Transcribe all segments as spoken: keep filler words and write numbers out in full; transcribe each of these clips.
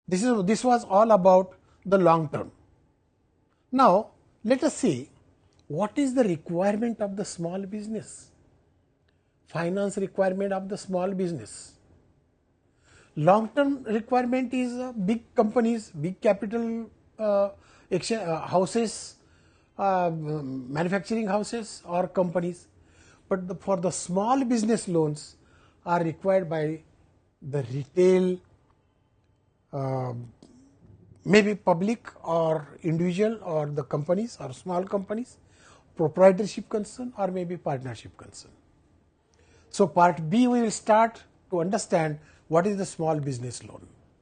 This is this was all about the long term. Now let us see what is the requirement of the small business. Finance requirement of the small business. Long term requirement is uh, big companies, big capital uh, uh, houses, uh, manufacturing houses or companies. But the, for the small business loans are required by the retail, uh, maybe public or individual or the companies or small companies, proprietorship concern or maybe partnership concern. So part B we will start to understand what is the small business loan.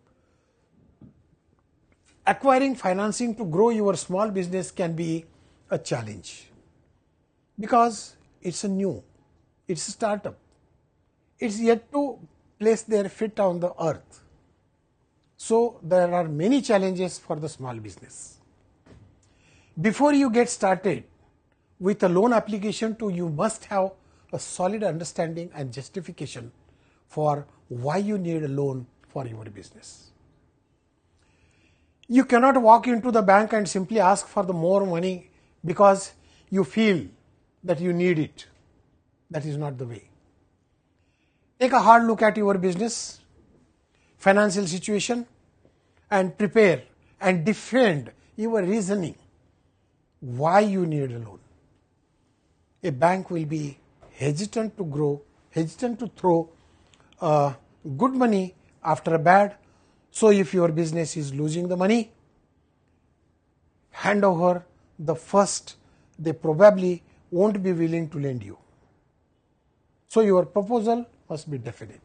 Acquiring financing to grow your small business can be a challenge because it's a new, it's a startup. It's yet to place their feet on the earth. So there are many challenges for the small business. Before you get started with a loan application to, you must have a solid understanding and justification for why you need a loan for your business. You cannot walk into the bank and simply ask for the more money because you feel that you need it. That is not the way. Take a hard look at your business, financial situation and prepare and defend your reasoning why you need a loan. A bank will be hesitant to grow, hesitant to throw uh, good money after a bad. So if your business is losing the money, hand over the first, they probably won't be willing to lend you. So your proposal must be definite.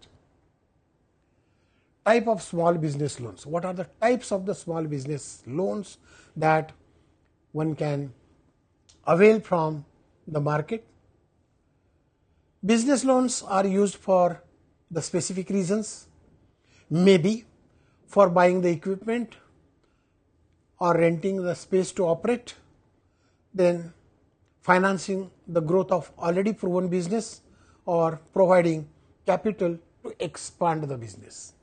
Type of small business loans. What are the types of the small business loans that one can avail from the market? Business loans are used for the specific reasons, maybe for buying the equipment or renting the space to operate, then financing the growth of already proven business or providing capital to expand the business.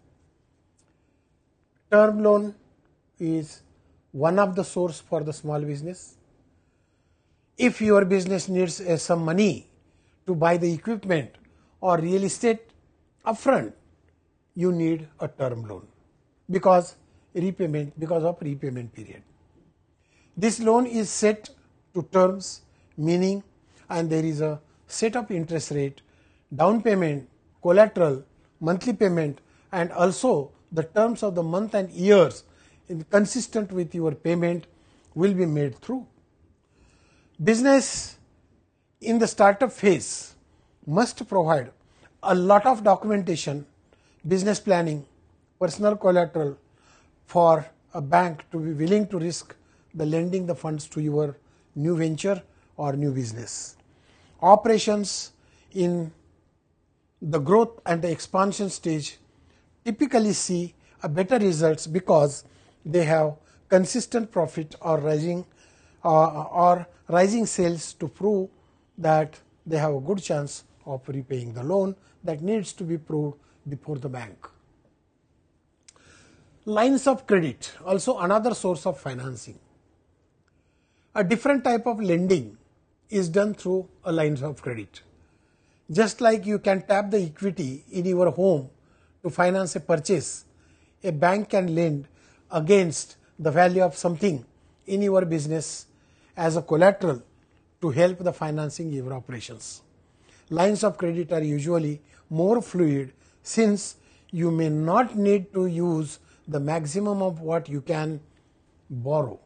Term loan is one of the source for the small business. If your business needs uh, some money to buy the equipment or real estate upfront, you need a term loan because repayment because of repayment period. This loan is set to terms, meaning, and there is a set of interest rate, down payment, collateral, monthly payment, and also the terms of the month and years consistent with your payment will be made through. Business in the startup phase must provide a lot of documentation, business planning, personal collateral for a bank to be willing to risk the lending the funds to your new venture or new business. Operations in the growth and the expansion stage typically see a better results because they have consistent profit or rising uh, or rising sales to prove that they have a good chance of repaying the loan that needs to be proved before the bank. Lines of credit, also another source of financing. A different type of lending is done through a lines of credit. Just like you can tap the equity in your home to finance a purchase, a bank can lend against the value of something in your business as a collateral to help the financing your operations. Lines of credit are usually more fluid since you may not need to use the maximum of what you can borrow.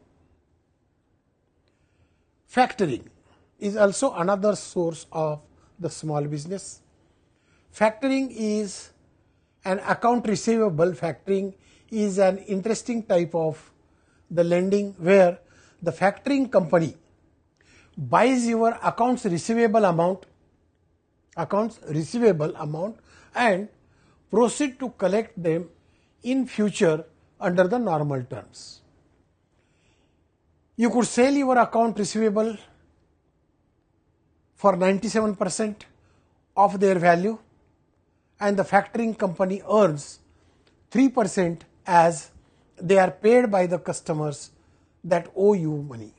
Factoring is also another source of the small business. Factoring is an account receivable. Factoring is an interesting type of the lending where the factoring company buys your accounts receivable amount, accounts receivable amount and proceed to collect them in future under the normal terms. You could sell your account receivable for ninety-seven percent of their value and the factoring company earns three percent as they are paid by the customers that owe you money.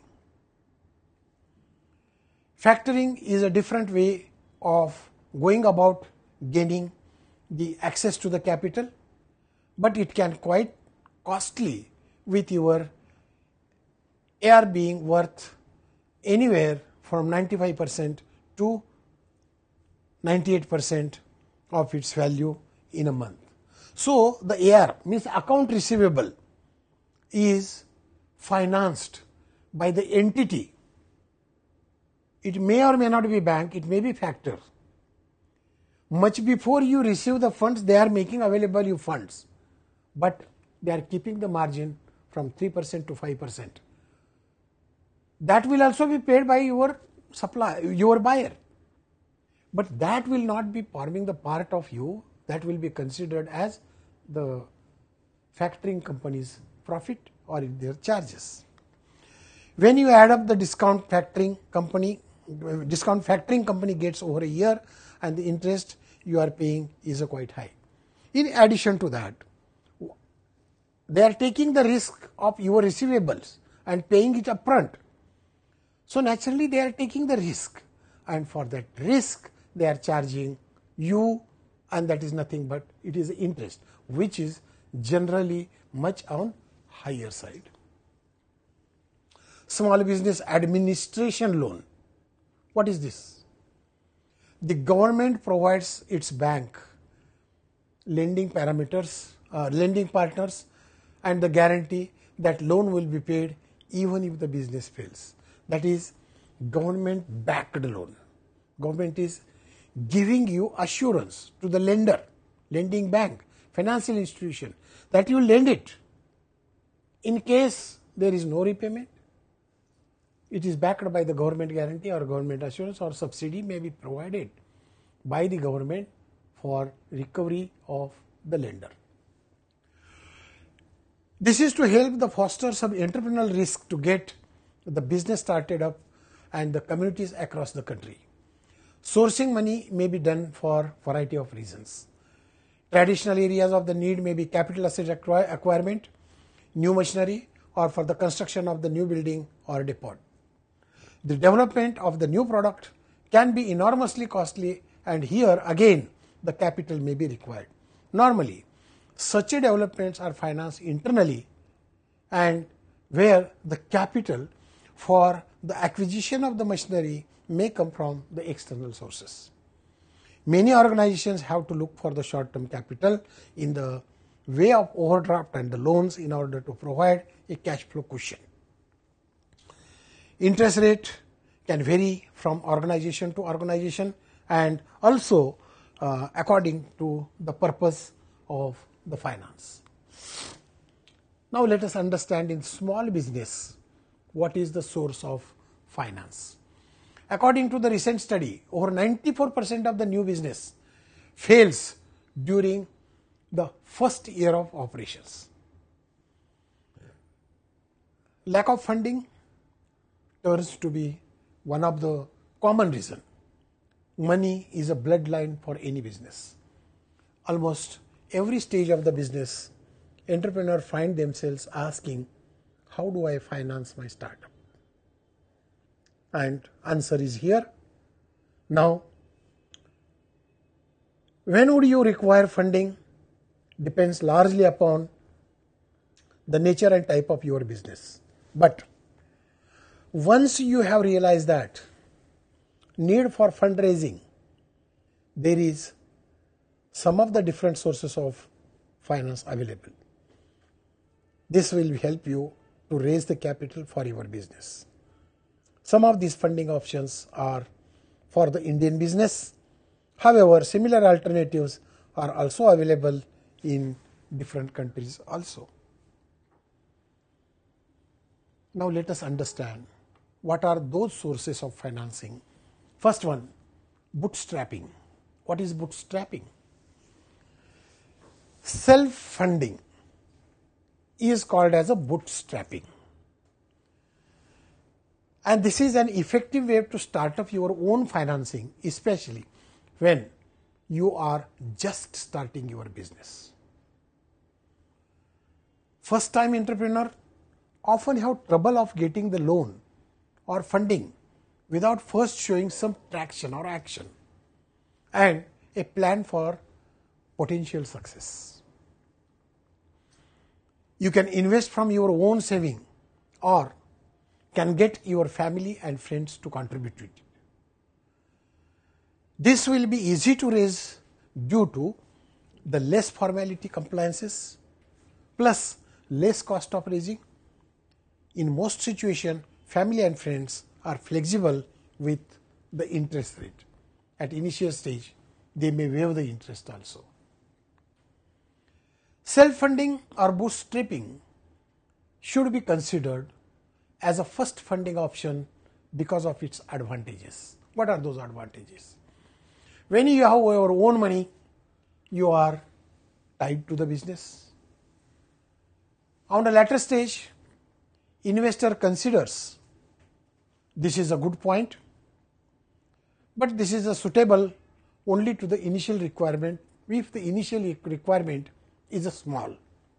Factoring is a different way of going about gaining the access to the capital, but it can quite costly with your A R being worth anywhere from ninety-five percent to ninety-eight percent of its value in a month. So, the A R means account receivable is financed by the entity. It may or may not be bank, it may be factor. Much before you receive the funds, they are making available you funds, but they are keeping the margin from three percent to five percent. That will also be paid by your supply, your buyer. But that will not be forming the part of you, that will be considered as the factoring company's profit or their charges. When you add up the discount factoring company, discount factoring company gets over a year, and the interest you are paying is quite high. In addition to that, they are taking the risk of your receivables and paying it upfront. So naturally they are taking the risk, and for that risk they are charging you, and that is nothing but it is interest, which is generally much on higher side. Small business administration loan. What is this? The government provides its bank lending parameters, uh, lending partners, and the guarantee that loan will be paid even if the business fails. That is government backed loan. Government is giving you assurance to the lender, lending bank, financial institution, that you lend it. In case there is no repayment, it is backed by the government guarantee or government assurance, or subsidy may be provided by the government for recovery of the lender. This is to help the foster some entrepreneurial risk to get the business started up and the communities across the country. Sourcing money may be done for variety of reasons. Traditional areas of the need may be capital asset acquirement, new machinery, or for the construction of the new building or depot. The development of the new product can be enormously costly, and here again the capital may be required. Normally, such developments are financed internally, and where the capital for the acquisition of the machinery may come from the external sources. Many organizations have to look for the short-term capital in the way of overdraft and the loans in order to provide a cash flow cushion. Interest rate can vary from organization to organization, and also uh, according to the purpose of the finance. Now let us understand in small business what is the source of finance. According to the recent study, over ninety-four percent of the new business fails during the first year of operations. Lack of funding turns to be one of the common reasons. Money is a bloodline for any business. Almost every stage of the business, entrepreneurs find themselves asking, how do I finance my startup? And answer is here. Now, when would you require funding depends largely upon the nature and type of your business. But once you have realized that need for fundraising, there is some of the different sources of finance available. This will help you to raise the capital for your business. Some of these funding options are for the Indian business. However, similar alternatives are also available in different countries also. Now let us understand what are those sources of financing. First one, bootstrapping. What is bootstrapping? Self-funding is called as a bootstrapping. And this is an effective way to start up your own financing, especially when you are just starting your business. first time entrepreneur often have trouble of getting the loan or funding without first showing some traction or action and a plan for potential success. You can invest from your own saving or can get your family and friends to contribute to it. This will be easy to raise due to the less formality compliances plus less cost of raising. In most situations, family and friends are flexible with the interest rate. At initial stage, they may waive the interest also. Self-funding or bootstrapping should be considered as a first funding option because of its advantages. What are those advantages? When you have your own money, you are tied to the business. On the latter stage, investor considers this is a good point, but this is a suitable only to the initial requirement if the initial requirement is a small.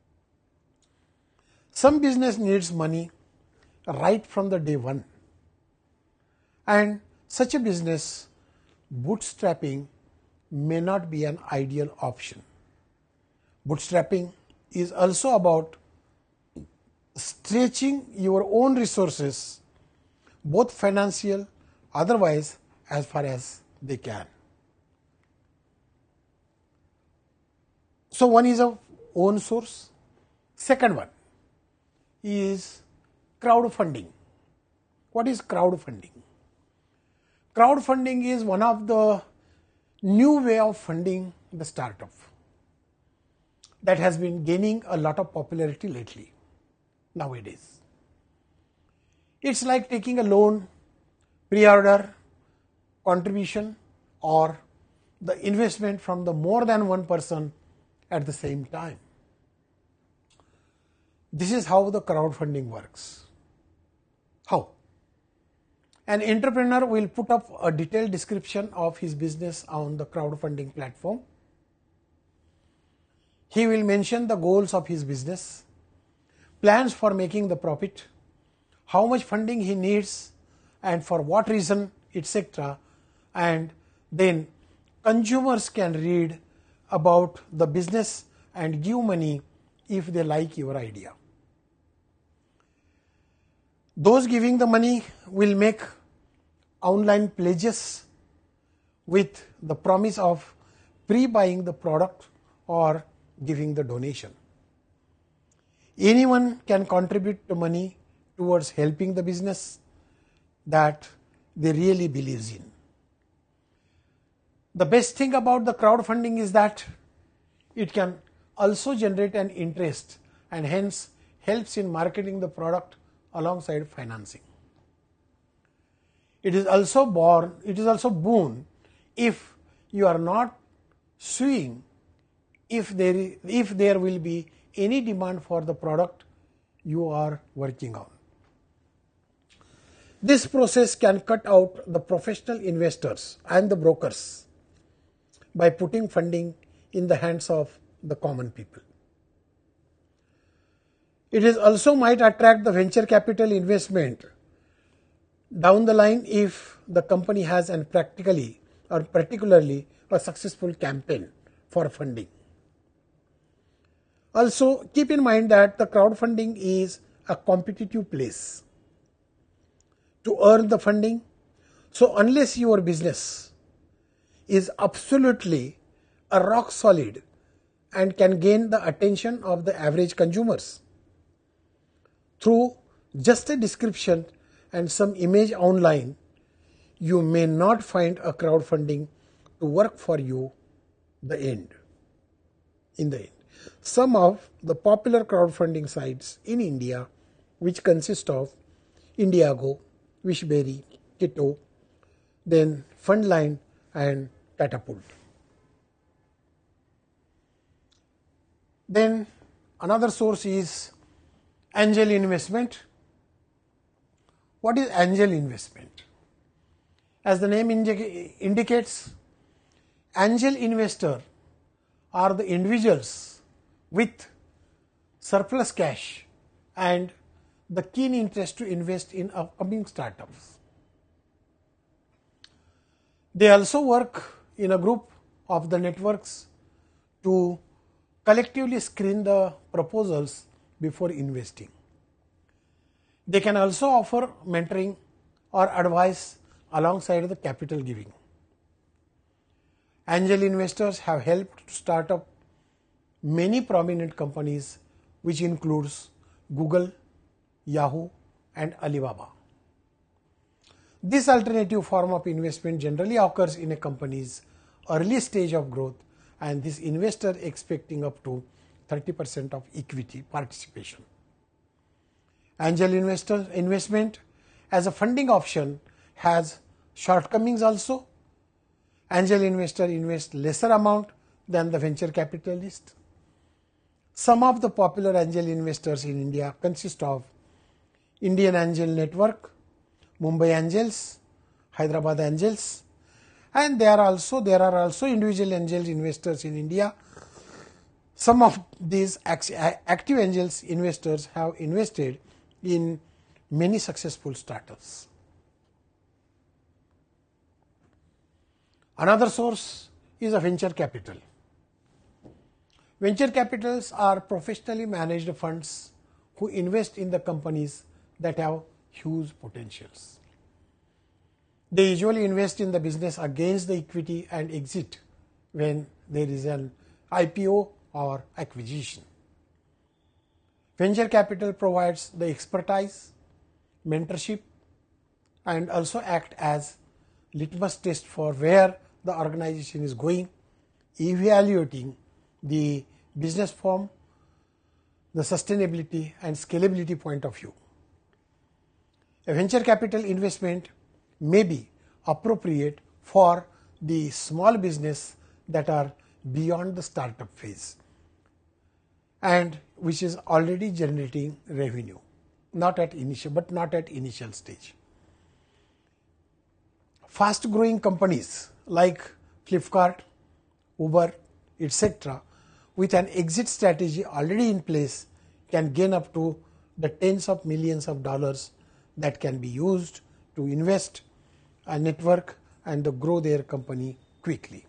Some business needs money right from the day one, and such a business bootstrapping may not be an ideal option. Bootstrapping is also about stretching your own resources, both financial, otherwise, as far as they can. So one is a own source. Second one is crowdfunding. What is crowdfunding? Crowdfunding is one of the new way of funding the startup that has been gaining a lot of popularity lately, nowadays. It's like taking a loan, pre-order, contribution, or the investment from the more than one person at the same time. This is how the crowdfunding works. How? An entrepreneur will put up a detailed description of his business on the crowdfunding platform. He will mention the goals of his business, plans for making the profit, how much funding he needs and for what reason, et cetera. And then consumers can read about the business and give money if they like your idea. Those giving the money will make online pledges with the promise of pre-buying the product or giving the donation. Anyone can contribute the money towards helping the business that they really believes in. The best thing about the crowdfunding is that it can also generate an interest and hence helps in marketing the product alongside financing. It is also born, it is also boon if you are not suing if there is, if there will be any demand for the product you are working on. This process can cut out the professional investors and the brokers by putting funding in the hands of the common people. It is also might attract the venture capital investment down the line if the company has an practically or particularly a successful campaign for funding. Also keep in mind that the crowdfunding is a competitive place to earn the funding. So unless your business is absolutely a rock solid and can gain the attention of the average consumers through just a description and some image online, you may not find a crowdfunding to work for you the end. In the end, some of the popular crowdfunding sites in India, which consist of Indiegogo, Wishberry, Kitto, then Fundline and Catapult. Then another source is angel investment. What is angel investment? As the name indi- indicates, angel investor are the individuals with surplus cash, and the keen interest to invest in upcoming startups. They also work in a group of the networks to collectively screen the proposals before investing. They can also offer mentoring or advice alongside the capital giving. Angel investors have helped to start up many prominent companies, which includes Google, Yahoo, and Alibaba. This alternative form of investment generally occurs in a company's early stage of growth, and this investor expecting up to thirty percent of equity participation. Angel investor investment as a funding option has shortcomings also. Angel investor invest lesser amount than the venture capitalist. Some of the popular angel investors in India consist of Indian Angel Network, Mumbai Angels, Hyderabad Angels, and there are also there are also individual angel investors in India. Some of these active angels investors have invested in many successful startups. Another source is a venture capital. Venture capitals are professionally managed funds who invest in the companies that have huge potentials. They usually invest in the business against the equity and exit when there is an I P O or acquisition. Venture capital provides the expertise, mentorship, and also act as litmus test for where the organization is going, evaluating the business form, the sustainability and scalability point of view. A venture capital investment may be appropriate for the small business that are beyond the startup phase and which is already generating revenue, not at initial, but not at initial stage. Fast growing companies like Flipkart, Uber, et cetera, with an exit strategy already in place can gain up to the tens of millions of dollars that can be used to invest a network and to grow their company quickly.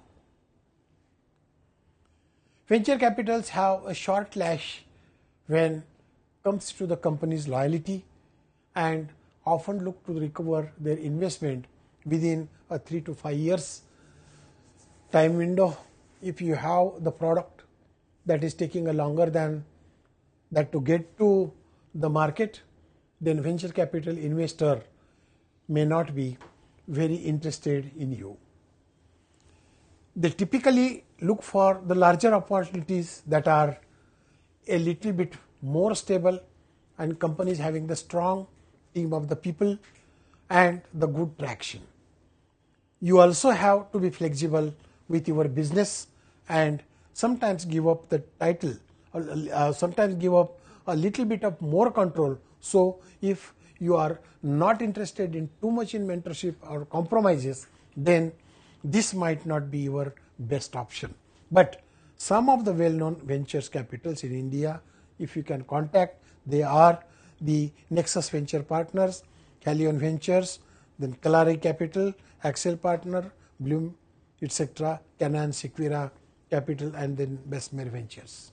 Venture capitals have a short leash when it comes to the company's loyalty and often look to recover their investment within a three to five years time window. If you have the product that is taking a longer than that to get to the market, then venture capital investor may not be very interested in you. They typically look for the larger opportunities that are a little bit more stable and companies having the strong team of the people and the good traction. You also have to be flexible with your business and sometimes give up the title, uh, sometimes give up a little bit of more control. So if you are not interested in too much in mentorship or compromises, then this might not be your best option. But some of the well-known ventures capitals in India, if you can contact, they are the Nexus Venture Partners, Helion Ventures, then Kalari Capital, Axel Partner, Bloom, et cetera, Canaan, Sequira Capital, and then Bessemer Ventures.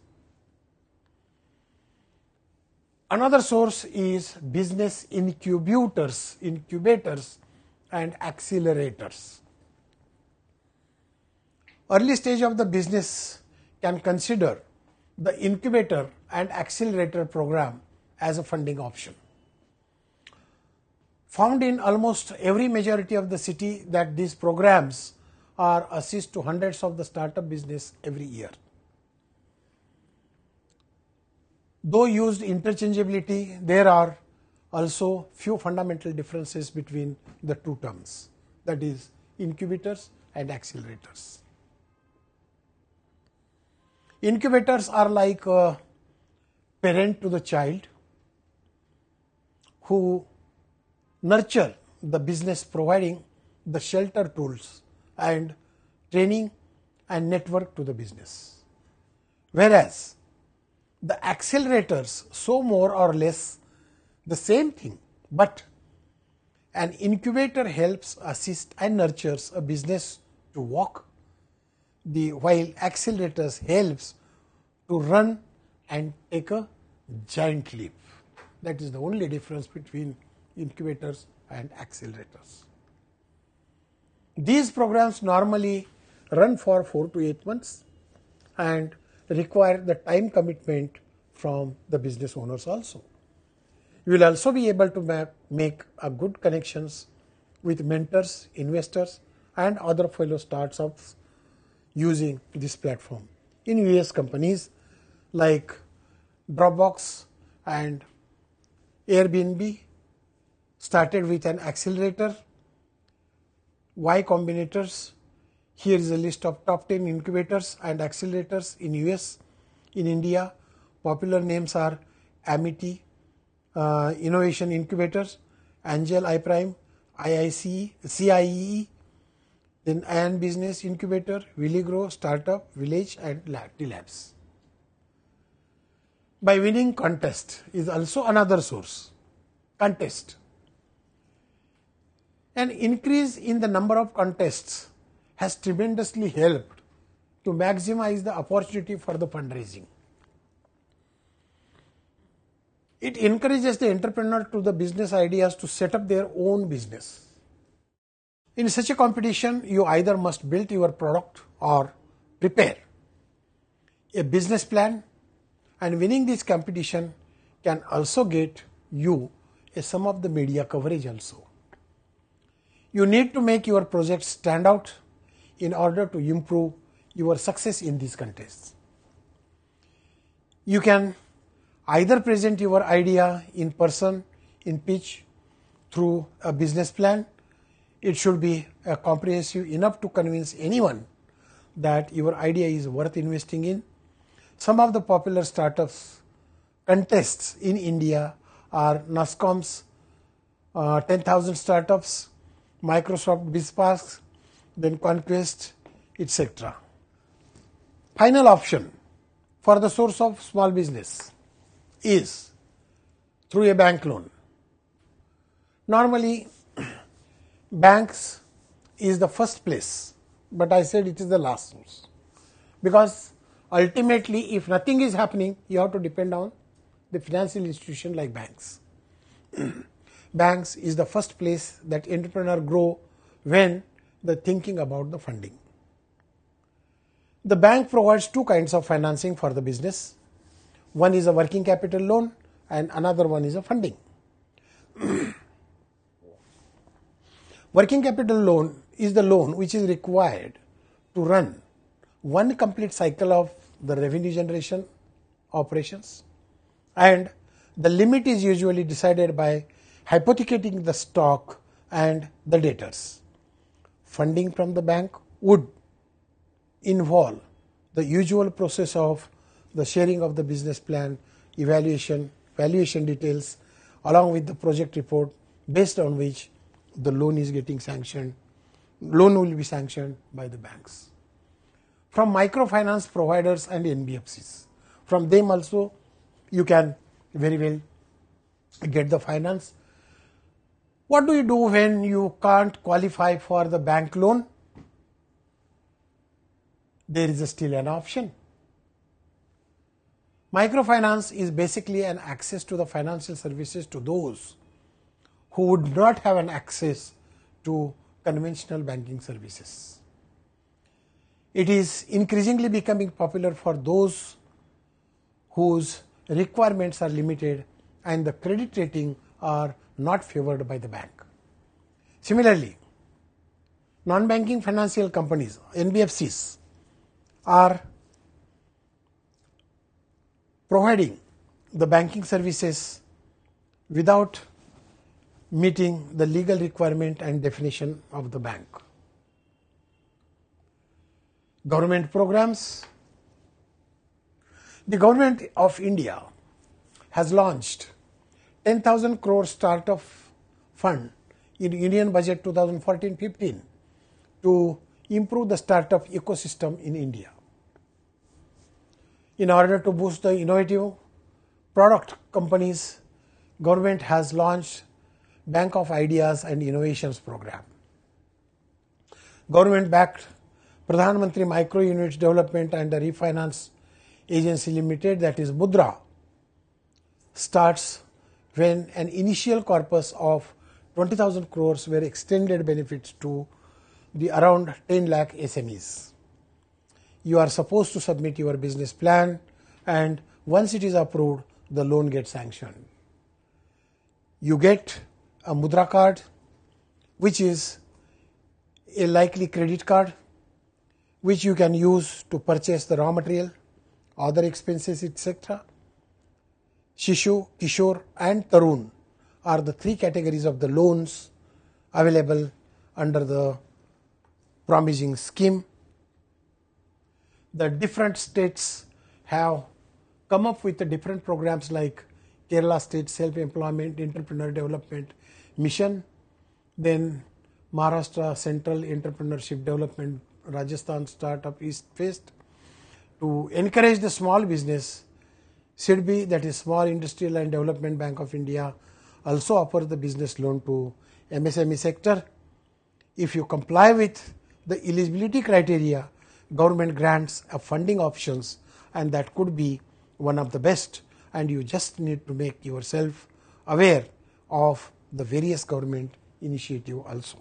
Another source is business incubators, incubators and accelerators. Early stage of the business can consider the incubator and accelerator program as a funding option. Found in almost every majority of the city that these programs are assist to hundreds of the startup business every year. Though used interchangeability, there are also few fundamental differences between the two terms, that is incubators and accelerators. Incubators are like a parent to the child who nurture the business, providing the shelter tools and training and network to the business. Whereas the accelerators show more or less the same thing, but an incubator helps, assist and nurtures a business to walk, the while accelerators helps to run and take a giant leap. That is the only difference between incubators and accelerators. These programs normally run for four to eight months and require the time commitment from the business owners also. You will also be able to ma make a good connections with mentors, investors and other fellow startups using this platform. In U S companies like Dropbox and Airbnb started with an accelerator, Y Combinators. Here is a list of top ten incubators and accelerators in U S. In India, popular names are Amity, uh, Innovation Incubators, Angel iPrime, I I C, C I E E, then Ion Business Incubator, Willigrow, Startup, Village and T-Labs. By winning contest is also another source. Contest. An increase in the number of contests has tremendously helped to maximize the opportunity for the fundraising. It encourages the entrepreneur to the business ideas to set up their own business. In such a competition, you either must build your product or prepare a business plan, and winning this competition can also get you a some of the media coverage also. You need to make your project stand out in order to improve your success in these contests. You can either present your idea in person, in pitch, through a business plan. It should be uh, comprehensive enough to convince anyone that your idea is worth investing in. Some of the popular startups contests in India are NASSCOM's uh, ten thousand startups, Microsoft BizSparks, then Conquest, et cetera. Final option for the source of small business is through a bank loan. Normally, banks is the first place, but I said it is the last source, because ultimately if nothing is happening, you have to depend on the financial institution like banks. Banks is the first place that entrepreneur grow when the thinking about the funding. The bank provides two kinds of financing for the business. One is a working capital loan and another one is a funding. Working capital loan is the loan which is required to run one complete cycle of the revenue generation operations, and the limit is usually decided by hypothecating the stock and the debtors. Funding from the bank would involve the usual process of the sharing of the business plan, evaluation, valuation details, along with the project report, based on which the loan is getting sanctioned. Loan will be sanctioned by the banks. From microfinance providers and N B F Cs, from them also you can very well get the finance. What do you do when you can't qualify for the bank loan? There is still an option. Microfinance is basically an access to the financial services to those who would not have an access to conventional banking services. It is increasingly becoming popular for those whose requirements are limited and the credit rating are not favored by the bank. Similarly, non-banking financial companies, N B F Cs, are providing the banking services without meeting the legal requirement and definition of the bank. Government programs. The government of India has launched ten thousand crore startup fund in Union Budget twenty fourteen fifteen to improve the startup ecosystem in India. In order to boost the innovative product companies, government has launched Bank of Ideas and Innovations program. Government backed Pradhan Mantri Micro Units Development and Refinance Agency Limited, that is Mudra, starts when an initial corpus of twenty thousand crores were extended benefits to the around ten lakh S M Es. You are supposed to submit your business plan, and once it is approved, the loan gets sanctioned. You get a Mudra card, which is a likely credit card, which you can use to purchase the raw material, other expenses, et cetera. Shishu, Kishore and Tarun are the three categories of the loans available under the promising scheme. The different states have come up with the different programs like Kerala State Self-Employment Entrepreneur Development Mission, then Maharashtra Central Entrepreneurship Development, Rajasthan Startup East Fest. To encourage the small business, S I D B, that is Small Industrial and Development Bank of India, also offers the business loan to M S M E sector. If you comply with the eligibility criteria, government grants a funding options, and that could be one of the best, and you just need to make yourself aware of the various government initiative also.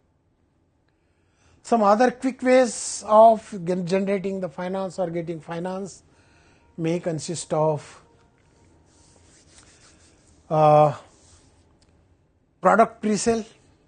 Some other quick ways of generating the finance or getting finance may consist of uh, product pre-sale,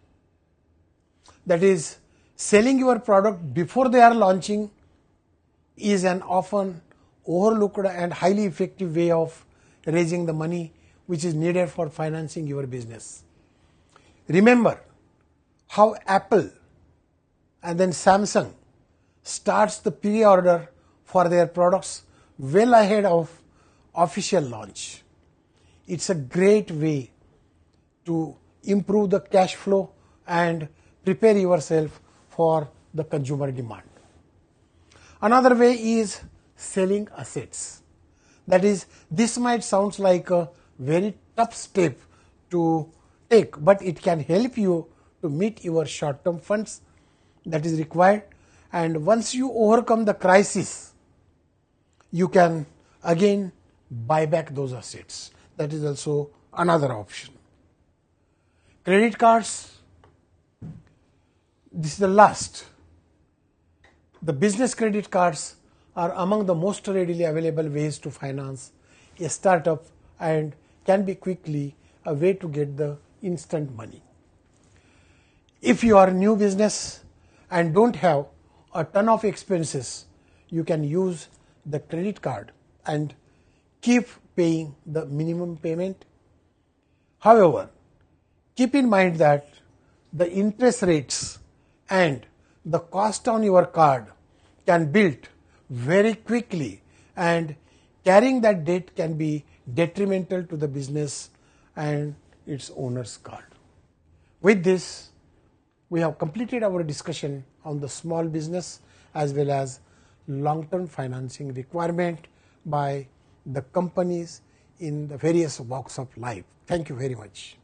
that is, selling your product before they are launching is an often overlooked and highly effective way of raising the money which is needed for financing your business. Remember how Apple and then Samsung starts the pre-order for their products well ahead of official launch. It's a great way to improve the cash flow and prepare yourself for the consumer demand. Another way is selling assets. That is, this might sound like a very tough step to take, but it can help you to meet your short-term funds that is required, and once you overcome the crisis, you can again buy back those assets. That is also another option. Credit cards, this is the last. The business credit cards are among the most readily available ways to finance a startup and can be quickly a way to get the instant money. If you are a new business and don't have a ton of expenses, you can use the credit card and keep paying the minimum payment. However, keep in mind that the interest rates and the cost on your card can build very quickly, and carrying that debt can be detrimental to the business and its owner's card. With this, we have completed our discussion on the small business as well as long-term financing requirement by the companies in the various walks of life. Thank you very much.